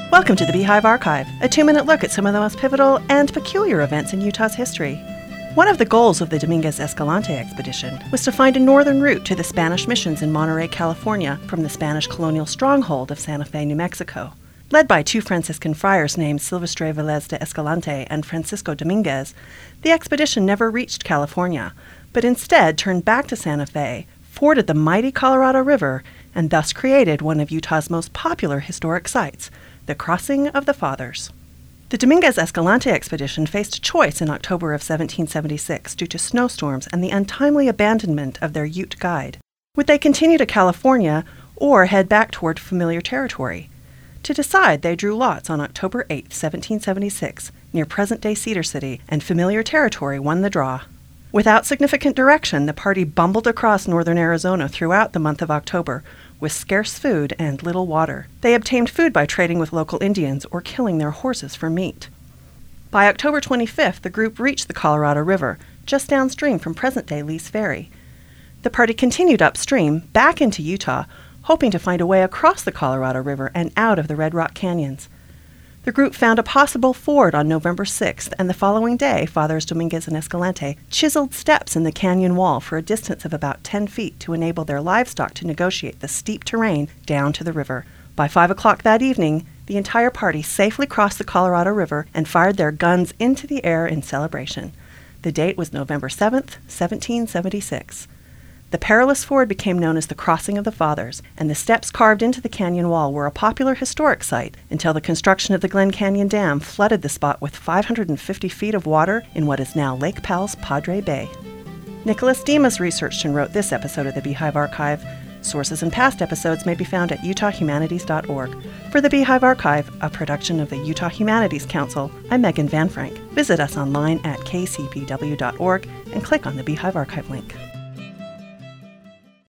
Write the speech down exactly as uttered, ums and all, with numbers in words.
Welcome to the Beehive Archive, a two-minute look at some of the most pivotal and peculiar events in Utah's history. One of the goals of the Dominguez Escalante expedition was to find a northern route to the Spanish missions in Monterey, California, from the Spanish colonial stronghold of Santa Fe, New Mexico. Led by two Franciscan friars named Silvestre Velez de Escalante and Francisco Dominguez, the expedition never reached California, but instead turned back to Santa Fe, forded the mighty Colorado River, and thus created one of Utah's most popular historic sites, the Crossing of the Fathers. The Dominguez Escalante expedition faced a choice in October of seventeen seventy-six due to snowstorms and the untimely abandonment of their Ute guide. Would they continue to California or head back toward familiar territory? To decide, they drew lots on October eighth, seventeen seventy-six, near present-day Cedar City, and familiar territory won the draw. Without significant direction, the party bumbled across northern Arizona throughout the month of October, with scarce food and little water. They obtained food by trading with local Indians or killing their horses for meat. By October twenty-fifth, the group reached the Colorado River, just downstream from present-day Lee's Ferry. The party continued upstream, back into Utah, hoping to find a way across the Colorado River and out of the Red Rock Canyons. The group found a possible ford on November sixth, and the following day, Fathers Dominguez and Escalante chiseled steps in the canyon wall for a distance of about ten feet to enable their livestock to negotiate the steep terrain down to the river. By five o'clock that evening, the entire party safely crossed the Colorado River and fired their guns into the air in celebration. The date was November seventh, seventeen seventy-six. The perilous ford became known as the Crossing of the Fathers, and the steps carved into the canyon wall were a popular historic site until the construction of the Glen Canyon Dam flooded the spot with five hundred fifty feet of water in what is now Lake Powell's Padre Bay. Nicholas Demas researched and wrote this episode of the Beehive Archive. Sources and past episodes may be found at utah humanities dot org. For the Beehive Archive, a production of the Utah Humanities Council, I'm Megan Van Frank. Visit us online at k c p w dot org and click on the Beehive Archive link.